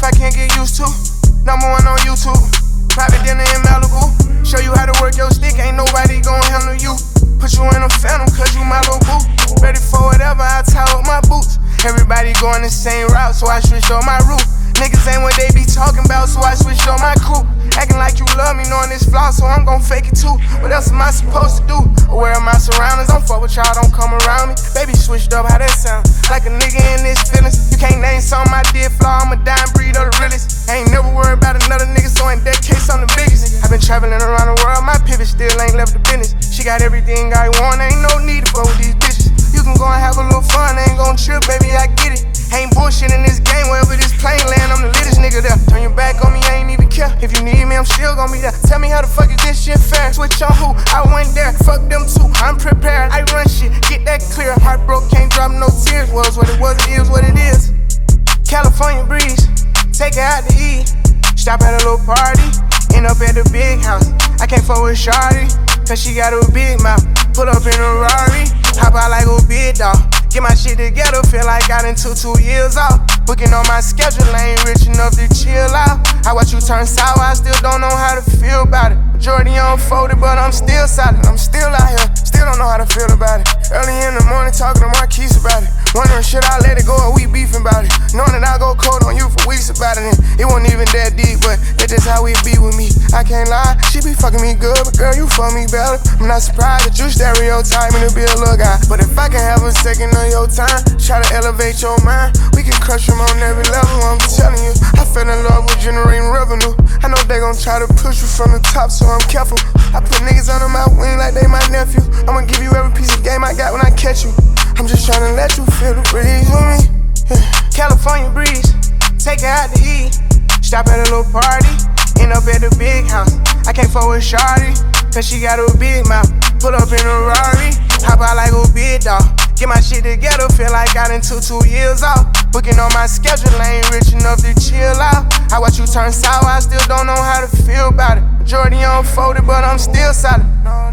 life I can't get used to. Number one on YouTube. Private dinner in Malibu. Show you how to work your stick, ain't nobody gon' handle you. Put you in a phantom, cause you my little boo. Ready for whatever, I tie up my boots. Everybody going the same route, so I switched on my route. Niggas ain't what they be talking about, so I switched on my crew. Acting like you love me, knowing this flaw, so I'm gon' fake it too. What else am I supposed to do? Aware of my surroundings, don't fuck with y'all, don't come around me. Baby switched up, how that sound? Like a nigga in this feelings. You can't name something I did flaw, I'm a dying breed of the realest. I ain't never worried about another nigga, so in that case, I'm the biggest. I've been traveling around the world, my pivot still ain't left the business. She got everything I want, ain't no need to fuck with these bitches. You can go and have a little fun, ain't gon' trip, baby, I get it. Ain't bullshit in this game, wherever this plane land, I'm the littest nigga there. Turn your back on me, I ain't even care. If you need me, I'm still gon' be there. Tell me how the fuck is this shit fair? Switch on who? I went there, fuck them too, I'm prepared. I run shit, get that clear. Heart broke, can't drop no tears. Was what it was, it is what it is. California breeze, take her out to eat. Stop at a little party, end up at the big house. I can't fuck with Shawty, cause she got a big mouth. Pull up in a Rari, hop out like a big dog. Get my shit together, feel like I done took 2 years off. Booking on my schedule, I ain't rich enough to chill out. I watch you turn sour, I still don't know how to feel about it. Majority unfolded, but I'm still solid. I'm still out here, still don't know how to feel about it. Early in the morning, talking to Marquise about it. Wondering, should I let it go or we beefing about it? Knowing that I go cold on you for weeks about it. And it wasn't even that deep, but that's just how it be with me. I can't lie, she be fucking me good, but girl, you fuck me better. I'm not surprised that you stereotype me to be a little guy. But if I can have a second of your time, try to elevate your mind, we can crush them on every level. I'm telling you, I fell in love with generating revenue. I know they gon' try to push you from the top, so I'm careful. I put niggas under my wing like they my nephew. I'ma give you every piece of game I got when I catch you. I'm just tryna let you feel the breeze with me. Yeah. California breeze, take her out to eat. Stop at a little party, end up at the big house. I can't fuck with Shawty, cause she got a big mouth. Pull up in a Rari, hop out like a big dog. Get my shit together, feel like I done took 2 years off. Booking on my schedule, I ain't rich enough to chill out. I watch you turn sour, I still don't know how to feel about it. Majority unfolded, but I'm still solid. No,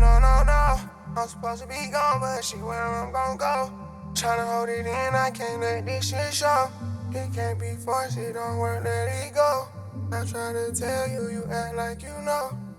I'm supposed to be gone, but she where I'm gon' go. Tryna hold it in, I can't let this shit show. It can't be forced, it don't work, let it go. I try to tell you, you act like you know.